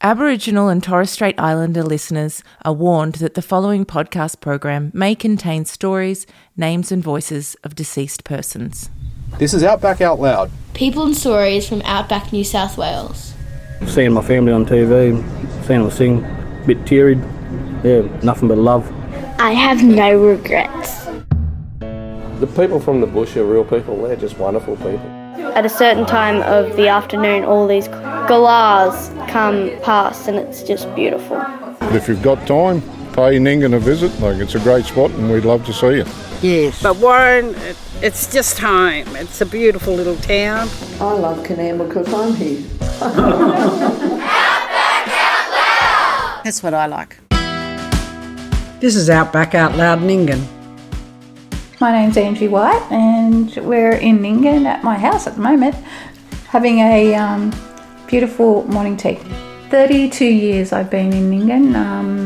Aboriginal and Torres Strait Islander listeners are warned that the following podcast program may contain stories, names and voices of deceased persons. This is Outback Out Loud. People and stories from Outback New South Wales. Seeing my family on TV, seeing them sing, a bit teary, nothing but love. I have no regrets. The people from the bush are real people, they're just wonderful people. At a certain time of the afternoon, all these galahs come past and it's just beautiful. If you've got time, pay Nyngan a visit. It's a great spot and we'd love to see you. Yes, but Warren, it's just home. It's a beautiful little town. I love Canberra because I'm here. That's what I like. This is Outback Out Loud Nyngan. My name's Angie White and we're in Nyngan at my house at the moment having a beautiful morning tea. 32 years I've been in Nyngan.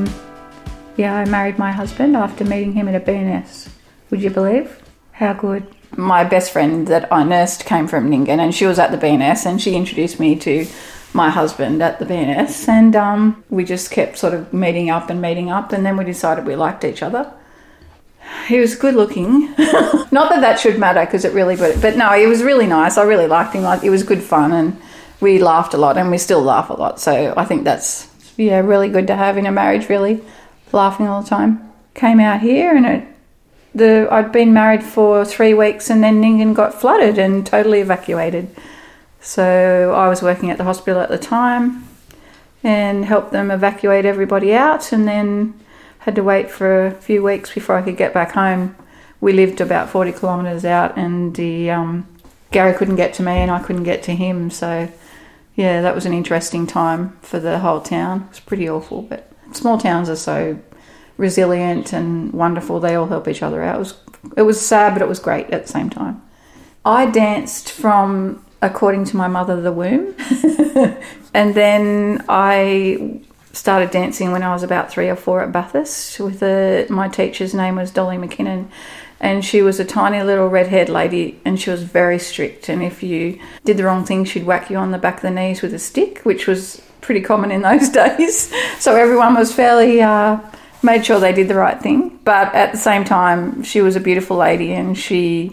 I married my husband after meeting him at a BNS. Would you believe? How good. My best friend that I nursed came from Nyngan and she was at the BNS and she introduced me to my husband at the BNS and we just kept sort of meeting up and then we decided we liked each other. He was good looking. Not that should matter because it really, but no, he was really nice. I really liked him. It was good fun and we laughed a lot and we still laugh a lot. So I think that's, really good to have in a marriage, really, laughing all the time. Came out here and I'd been married for 3 weeks and then Nyngan got flooded and totally evacuated. So I was working at the hospital at the time and helped them evacuate everybody out and then had to wait for a few weeks before I could get back home. We lived about 40 kilometres out and Gary couldn't get to me and I couldn't get to him. So, that was an interesting time for the whole town. It was pretty awful, but small towns are so resilient and wonderful. They all help each other out. It was sad, but it was great at the same time. I danced from, according to my mother, the womb. And then I started dancing when I was about 3 or 4 at Bathurst with my teacher's name was Dolly McKinnon and she was a tiny little red-haired lady and she was very strict and if you did the wrong thing she'd whack you on the back of the knees with a stick, which was pretty common in those days. So everyone was fairly made sure they did the right thing, but at the same time she was a beautiful lady and she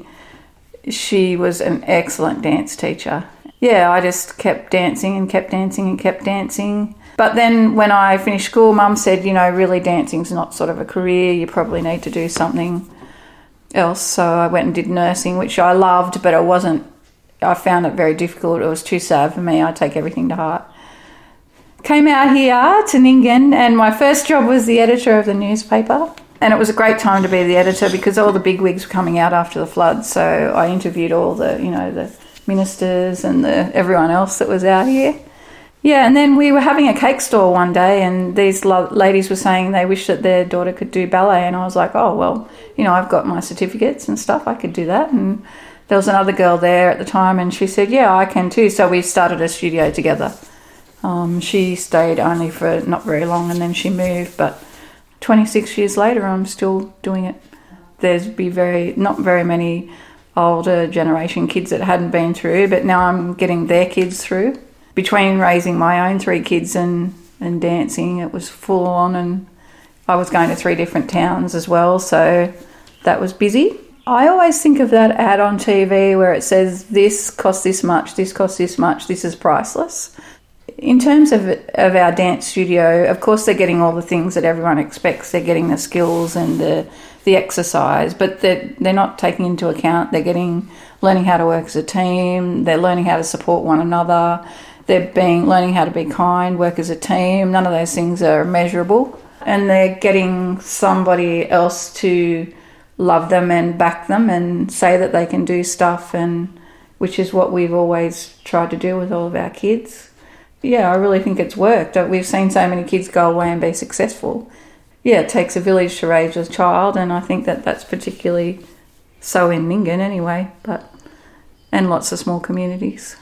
was an excellent dance teacher. I just kept dancing and kept dancing and kept dancing. But then when I finished school, Mum said, really dancing's not sort of a career. You probably need to do something else. So I went and did nursing, which I loved, but I found it very difficult. It was too sad for me. I take everything to heart. Came out here to Nyngan and my first job was the editor of the newspaper. And it was a great time to be the editor because all the bigwigs were coming out after the flood. So I interviewed all the, the ministers and everyone else that was out here. And then we were having a cake stall one day and these ladies were saying they wish that their daughter could do ballet and I was like, oh, well, I've got my certificates and stuff, I could do that. And there was another girl there at the time and she said, I can too. So we started a studio together. She stayed only for not very long and then she moved, but 26 years later I'm still doing it. There's not very many older generation kids that hadn't been through, but now I'm getting their kids through. Between raising my own 3 kids and dancing, it was full on and I was going to 3 different towns as well, so that was busy. I always think of that ad on TV where it says this costs this much, this costs this much, this is priceless. In terms of our dance studio, of course they're getting all the things that everyone expects. They're getting the skills and the exercise, but they're not taking into account, learning how to work as a team, they're learning how to support one another, they're learning how to be kind, work as a team. None of those things are measurable. And they're getting somebody else to love them and back them and say that they can do stuff, and which is what we've always tried to do with all of our kids. I really think it's worked. We've seen so many kids go away and be successful. It takes a village to raise a child, and I think that's particularly so in Nyngan anyway, and lots of small communities.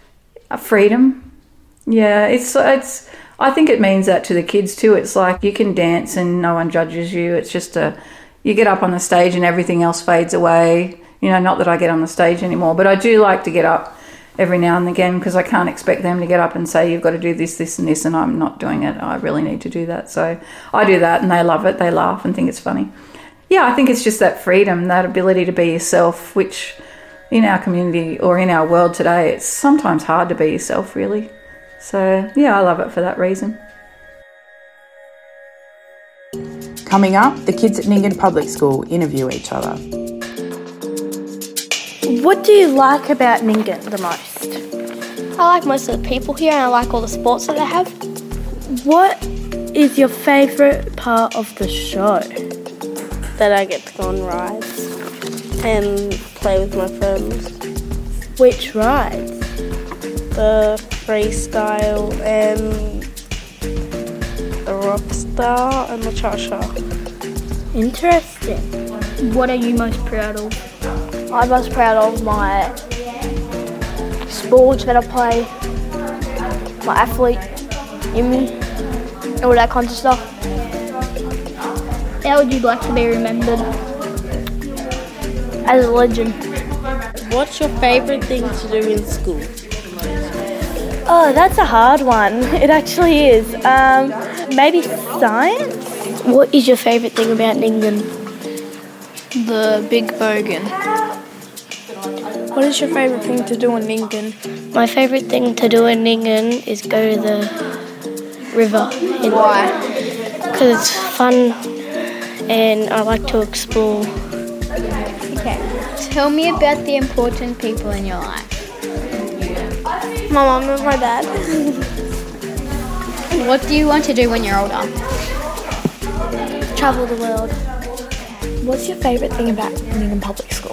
Freedom. It's I think it means that to the kids too. It's like you can dance and no one judges you. It's just you get up on the stage and everything else fades away. Not that I get on the stage anymore, but I do like to get up every now and again, because I can't expect them to get up and say, you've got to do this, this and this, and I'm not doing it. I really need to do that. So I do that and they love it. They laugh and think it's funny. Yeah, I think it's just that freedom, that ability to be yourself, which in our community or in our world today, it's sometimes hard to be yourself, really. So, yeah, I love it for that reason. Coming up, the kids at Nyngan Public School interview each other. What do you like about Nyngan the most? I like most of the people here and I like all the sports that they have. What is your favourite part of the show? That I get to go on rides and play with my friends. Which rides? The freestyle and the rock star and the cha-cha. Interesting. What are you most proud of? I'm most proud of my sports that I play, my athlete in me, all that kind of stuff. How would you like to be remembered? As a legend. What's your favourite thing to do in school? Oh, that's a hard one. It actually is. Maybe science? What is your favourite thing about Nyngan? The Big Bogan. What is your favourite thing to do in Nyngan? My favourite thing to do in Nyngan is go to the river. Why? Because it's fun and I like to explore. Okay, tell me about the important people in your life. My mum and my dad. What do you want to do when you're older? Travel the world. What's your favourite thing about Nyngan Public School?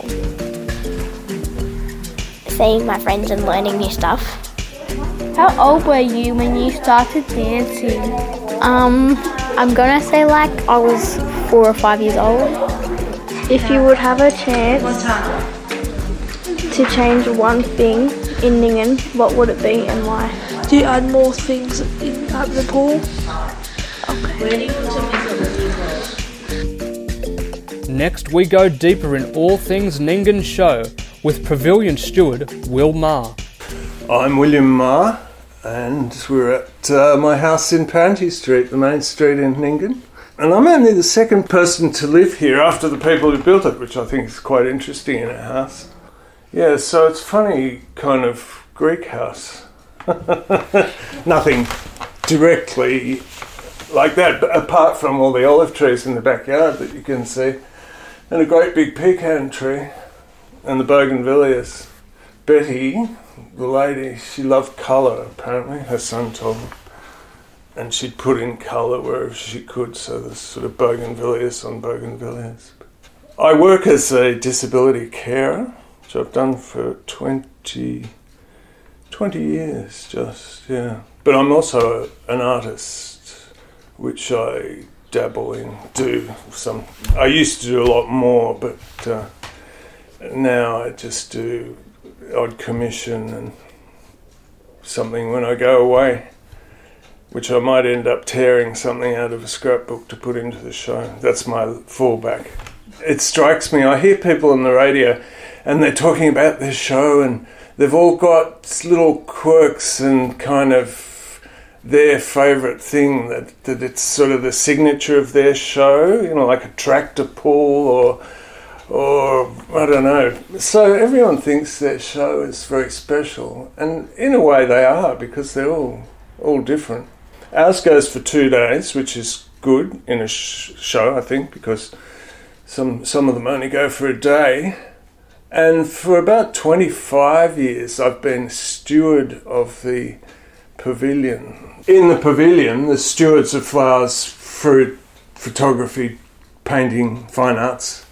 Seeing my friends and learning new stuff. How old were you when you started dancing? I'm gonna say like I was 4 or 5 years old. If you would have a chance to change one thing in Nyngan, what would it be and why? Do you add more things at the pool? Okay. Next, we go deeper in all things Nyngan Show with Pavilion Steward Will Marr. I'm William Marr, and we're at my house in Panty Street, the main street in Nyngan. And I'm only the second person to live here after the people who built it, which I think is quite interesting in a house. Yeah, so it's funny kind of Greek house. Nothing directly like that, but apart from all the olive trees in the backyard that you can see, and a great big pecan tree, and the bougainvilleas. Betty, the lady, she loved colour, apparently, her son told me. And she'd put in colour wherever she could, so there's sort of bougainvilleas on bougainvilleas. I work as a disability carer, which I've done for 20 years, just, yeah. But I'm also an artist, which I dabble in, I used to do a lot more, but now I just do odd commission and something when I go away, which I might end up tearing something out of a scrapbook to put into the show. That's my fallback. It strikes me, I hear people on the radio and they're talking about their show and they've all got little quirks and kind of their favourite thing, that it's sort of the signature of their show, you know, like a tractor pull or I don't know. So everyone thinks their show is very special, and in a way they are, because they're all different. Ours goes for 2 days, which is good in a show, I think, because some of them only go for a day. And for about 25 years I've been steward of the pavilion. In the pavilion, the stewards of flowers, fruit, photography, painting, fine arts,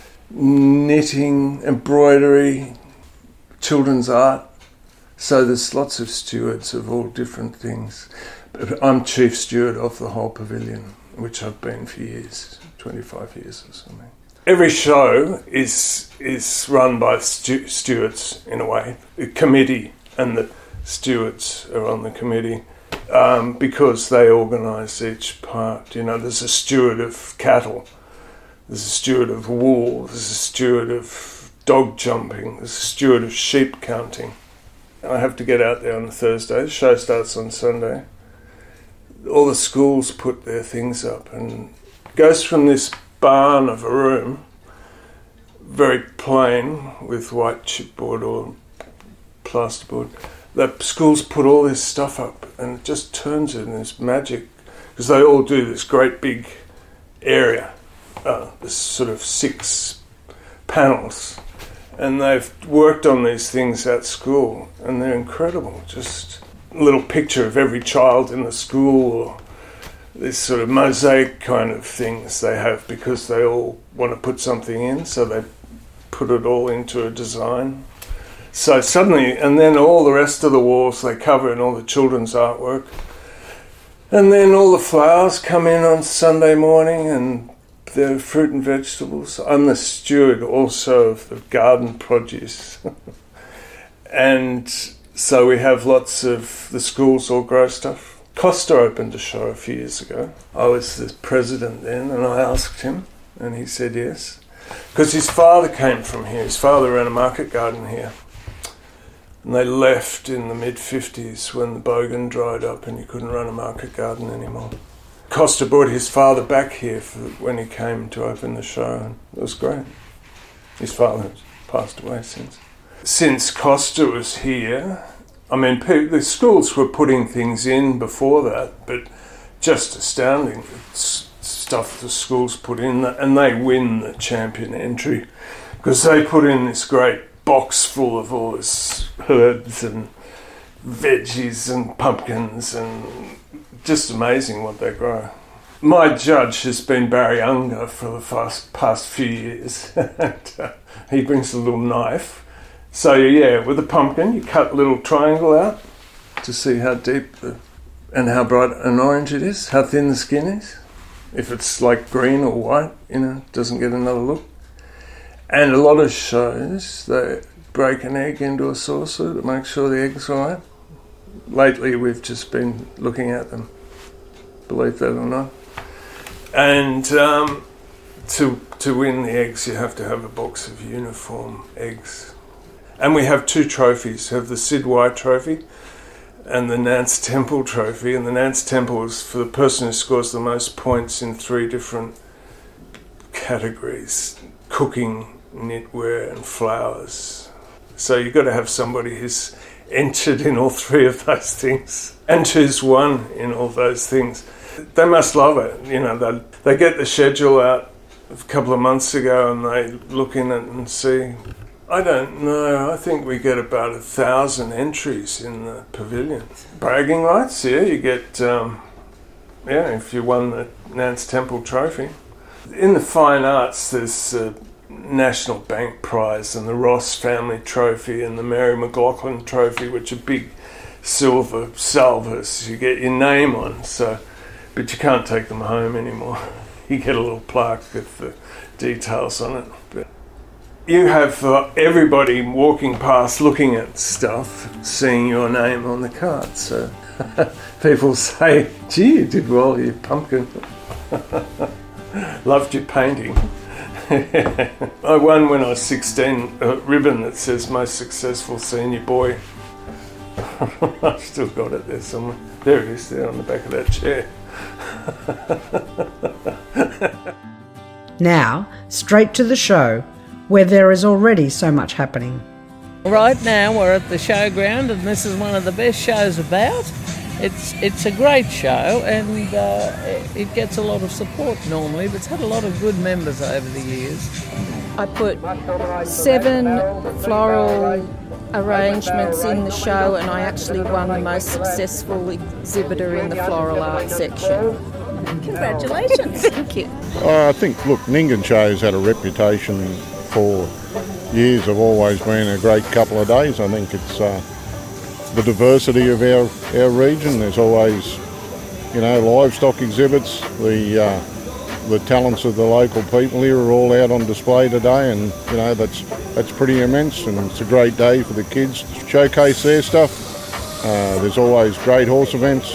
knitting, embroidery, children's art. So there's lots of stewards of all different things. But I'm chief steward of the whole pavilion, which I've been for years, 25 years or something. Every show is run by stewards in a way, a committee, and the stewards are on the committee because they organise each part. You know, there's a steward of cattle, there's a steward of wool, there's a steward of dog jumping, there's a steward of sheep counting. I have to get out there on a Thursday. The show starts on Sunday. All the schools put their things up, and it goes from this barn of a room, very plain, with white chipboard or plasterboard. The schools put all this stuff up, and it just turns into this magic, because they all do this great big area, this sort of 6 panels, and they've worked on these things at school, and they're incredible. Just a little picture of every child in the school, or this sort of mosaic kind of things they have, because they all want to put something in, so they put it all into a design. So suddenly, and then all the rest of the walls they cover in all the children's artwork. And then all the flowers come in on Sunday morning, and the fruit and vegetables. I'm the steward also of the garden produce. And so we have lots of, the schools all grow stuff. Costa opened a show a few years ago. I was the president then, and I asked him, and he said yes. Because his father came from here. His father ran a market garden here. And they left in the mid-50s when the bogan dried up and you couldn't run a market garden anymore. Costa brought his father back here when he came to open the show, and it was great. His father has passed away since. Since Costa was here, I mean, the schools were putting things in before that, but just astounding stuff the schools put in, and they win the champion entry because they put in this great box full of all this herbs and veggies and pumpkins, and just amazing what they grow. My judge has been Barry Unger for the past few years. He brings a little knife. So yeah, with a pumpkin you cut a little triangle out to see how deep and how bright an orange it is, how thin the skin is. If it's like green or white, it doesn't get another look. And a lot of shows, they break an egg into a saucer to make sure the egg's right. Lately we've just been looking at them, believe that or not. And to win the eggs you have to have a box of uniform eggs. And we have 2 trophies. We have the Sid White Trophy and the Nance Temple Trophy. And the Nance Temple is for the person who scores the most points in 3 different categories: cooking, knitwear and flowers. So you've got to have somebody who's entered in all 3 of those things and who's won in all those things. They must love it. They get the schedule out a couple of months ago and they look in it and see, I don't know, I think we get about 1,000 entries in the pavilion. Bragging rights, yeah, you get, if you won the Nance Temple Trophy. In the fine arts, there's National Bank Prize and the Ross Family Trophy and the Mary McLaughlin Trophy, which are big silver salvers you get your name on, but you can't take them home anymore. You get a little plaque with the details on it. But you have everybody walking past looking at stuff, seeing your name on the card. So people say, gee, you did well, you pumpkin. Loved your painting. I won when I was 16 a ribbon that says most successful senior boy. I've still got it there somewhere. There it is, there on the back of that chair. Now, straight to the show, where there is already so much happening. Right now we're at the showground, and this is one of the best shows about. It's a great show, and it gets a lot of support normally, but it's had a lot of good members over the years. I put 7 floral arrangements in the show, and I actually won the most successful exhibitor in the floral art section. Congratulations. Thank you. I think, Nyngan Show's had a reputation for years of always being a great couple of days. I think it's the diversity of our region. There's always, livestock exhibits. The talents of the local people here are all out on display today, and that's pretty immense, and it's a great day for the kids to showcase their stuff. There's always great horse events.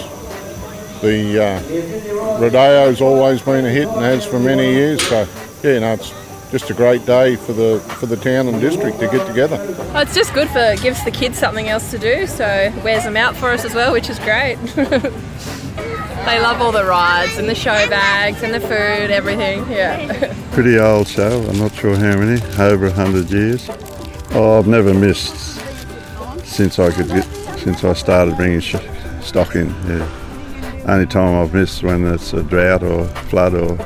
The rodeo's always been a hit and has for many years, so it's just a great day for the town and district to get together. Well, it's just good gives the kids something else to do, so it wears them out for us as well, which is great. They love all the rides and the show bags and the food, everything, yeah. Pretty old show, I'm not sure how many, over 100 years. Oh, I've never missed since I started bringing stock in, yeah. Only time I've missed when it's a drought or flood or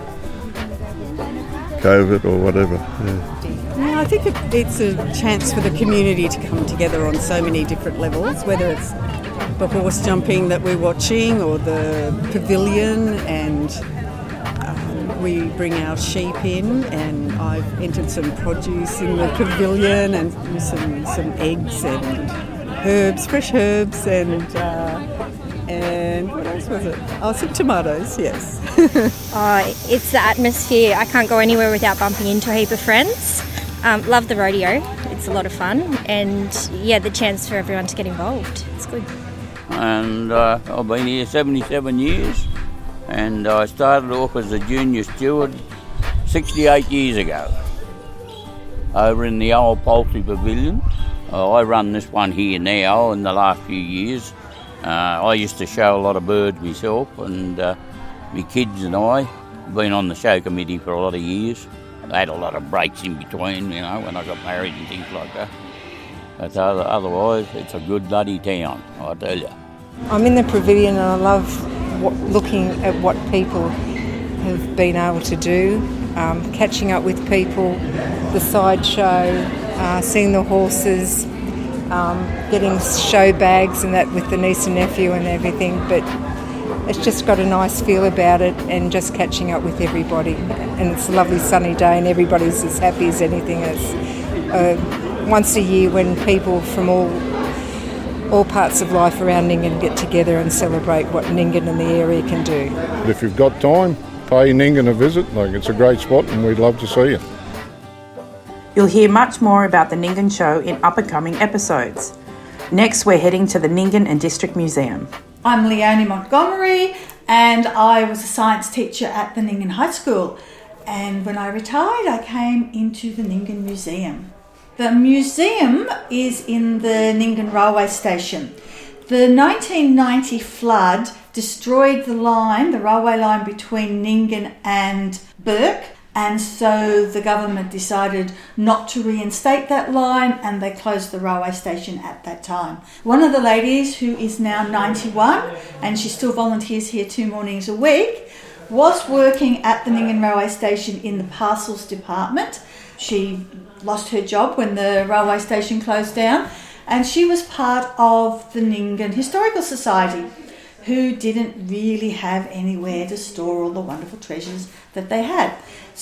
COVID or whatever, yeah. Yeah, I think it's a chance for the community to come together on so many different levels, whether it's the horse jumping that we're watching or the pavilion, and we bring our sheep in, and I've entered some produce in the pavilion and some eggs and herbs, fresh herbs, and what else was it? Oh, some tomatoes, yes. It's the atmosphere. I can't go anywhere without bumping into a heap of friends. Love the rodeo. It's a lot of fun, and the chance for everyone to get involved. It's good. And I've been here 77 years, and I started off as a junior steward 68 years ago over in the old poultry pavilion. I run this one here now in the last few years. I used to show a lot of birds myself, and my kids and I have been on the show committee for a lot of years. I had a lot of breaks in between, when I got married and things like that. But otherwise, it's a good bloody town, I tell you. I'm in the pavilion and I love looking at what people have been able to do, catching up with people, the sideshow, seeing the horses, getting show bags and that with the niece and nephew and everything, but it's just got a nice feel about it, and just catching up with everybody. And it's a lovely sunny day and everybody's as happy as anything else. Once a year when people from all parts of life around Nyngan get together and celebrate what Nyngan and the area can do. If you've got time, pay Nyngan a visit. It's a great spot and we'd love to see you. You'll hear much more about the Nyngan Show in up-and-coming episodes. Next, we're heading to the Nyngan and District Museum. I'm Leonie Montgomery, and I was a science teacher at the Nyngan High School. And when I retired, I came into the Nyngan Museum. The museum is in the Nyngan railway station. The 1990 flood destroyed the railway line between Nyngan and Bourke, and so the government decided not to reinstate that line, and they closed the railway station at that time. One of the ladies, who is now 91, and she still volunteers here 2 mornings a week, was working at the Nyngan railway station in the parcels department. She lost her job when the railway station closed down, and she was part of the Nyngan Historical Society, who didn't really have anywhere to store all the wonderful treasures that they had.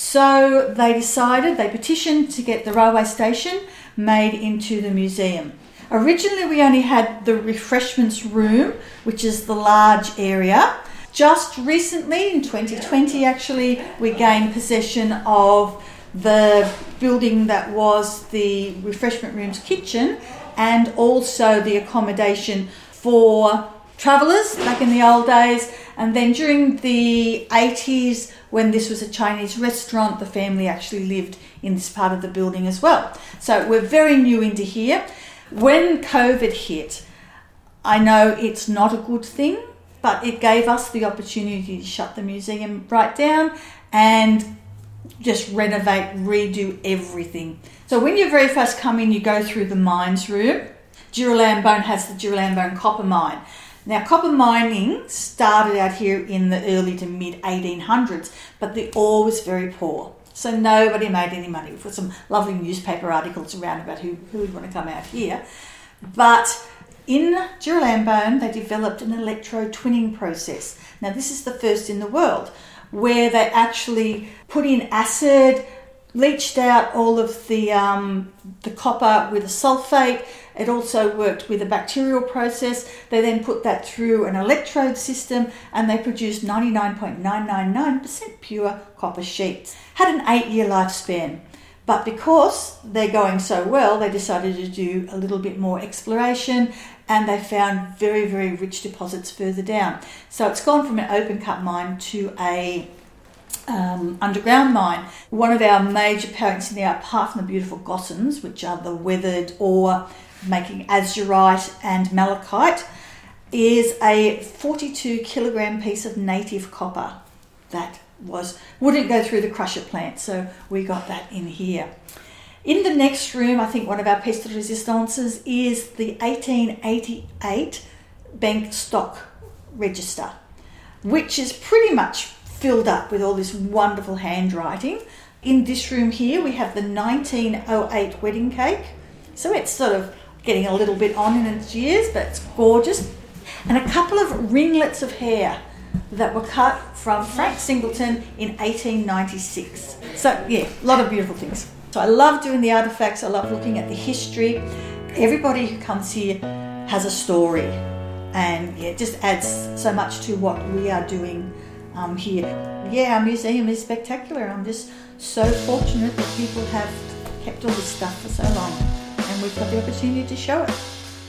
So they petitioned to get the railway station made into the museum. Originally we only had the refreshments room, which is the large area. Just recently, in 2020 actually, we gained possession of the building that was the refreshment room's kitchen, and also the accommodation for travellers back in the old days. And then during the 80s, when this was a Chinese restaurant, the family actually lived in this part of the building as well. So we're very new into here. When COVID hit, I know it's not a good thing, but it gave us the opportunity to shut the museum right down and just renovate, redo everything. So when you very first come in, you go through the mines room. Girilambone has the Girilambone copper mine. Now, copper mining started out here in the early to mid 1800s, but the ore was very poor. So nobody made any money. We've got some lovely newspaper articles around about who would want to come out here. But in Girilambone, they developed an electro-twinning process. Now, this is the first in the world, where they actually put in acid, leached out all of the copper with a sulfate. It also worked with a bacterial process. They then put that through an electrode system, and they produced 99.999% pure copper sheets. Had an 8-year lifespan. But because they're going so well, they decided to do a little bit more exploration, and they found very, very rich deposits further down. So it's gone from an open cut mine to a underground mine. One of our major parents in there, apart from the beautiful gossans, which are the weathered ore making azurite and malachite, is a 42 kilogram piece of native copper that wouldn't go through the crusher plant, so we got that in here. In the next room, I think one of our pièces de résistance is the 1888 bank stock register, which is pretty much filled up with all this wonderful handwriting. In this room here, we have the 1908 wedding cake. So it's sort of getting a little bit on in its years, but it's gorgeous. And a couple of ringlets of hair that were cut from Frank Singleton in 1896. So yeah, a lot of beautiful things. So I love doing the artefacts. I love looking at the history. Everybody who comes here has a story, and it just adds so much to what we are doing here. Yeah, our museum is spectacular. I'm just so fortunate that people have kept all this stuff for so long, and we've got the opportunity to show it.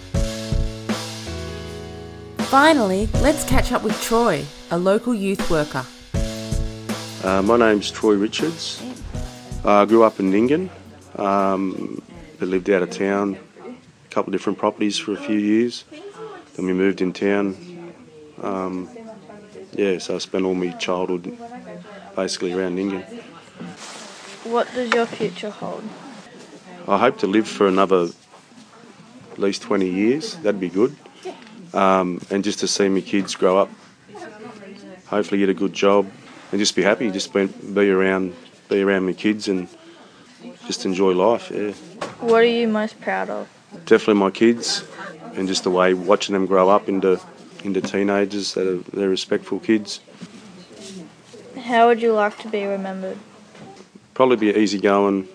Finally, let's catch up with Troy, a local youth worker. My name's Troy Richards. I grew up in Nyngan, but lived out of town, a couple of different properties for a few years. Then we moved in town. So I spent all my childhood basically around Nyngan. What does your future hold? I hope to live for another at least 20 years. That'd be good. And just to see my kids grow up, hopefully get a good job, and just be happy, just be around my kids and just enjoy life. Yeah. What are you most proud of? Definitely my kids, and just the way watching them grow up into teenagers they're respectful kids. How would you like to be remembered? Probably be an easygoing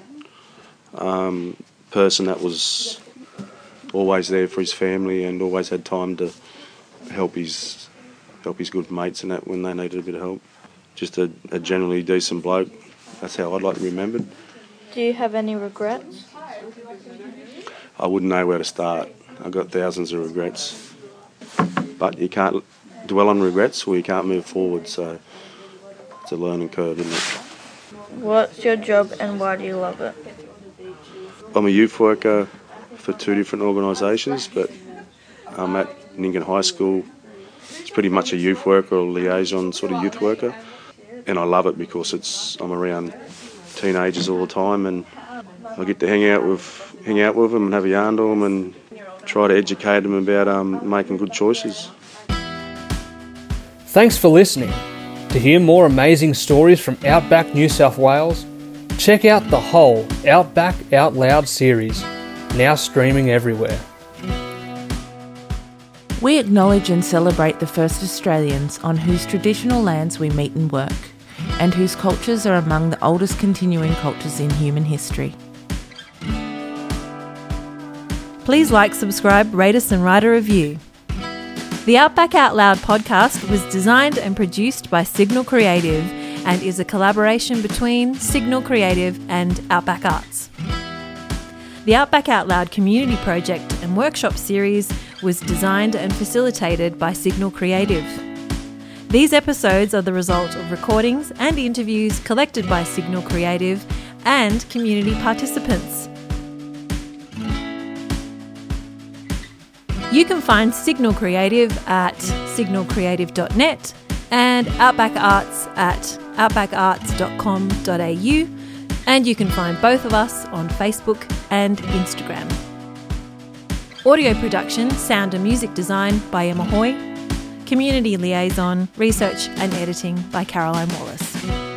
person that was always there for his family and always had time to help his good mates and that when they needed a bit of help. Just a generally decent bloke. That's how I'd like to be remembered. Do you have any regrets? I wouldn't know where to start. I've got thousands of regrets. But you can't dwell on regrets or you can't move forward, so it's a learning curve, isn't it? What's your job and why do you love it? I'm a youth worker for 2 different organisations, but I'm at Nyngan High School. It's pretty much a youth worker or liaison sort of youth worker, and I love it because I'm around teenagers all the time, and I get to hang out with them and have a yarn to them and try to educate them about making good choices. Thanks for listening. To hear more amazing stories from Outback New South Wales, check out the whole Outback Out Loud series, now streaming everywhere. We acknowledge and celebrate the first Australians on whose traditional lands we meet and work, and whose cultures are among the oldest continuing cultures in human history. Please like, subscribe, rate us and write a review. The Outback Out Loud podcast was designed and produced by Signal Creative and is a collaboration between Signal Creative and Outback Arts. The Outback Out Loud community project and workshop series was designed and facilitated by Signal Creative. These episodes are the result of recordings and interviews collected by Signal Creative and community participants. You can find Signal Creative at signalcreative.net and Outback Arts at outbackarts.com.au, and you can find both of us on Facebook and Instagram. Audio production, sound and music design by Emma Hoy. Community liaison, research and editing by Caroline Wallace.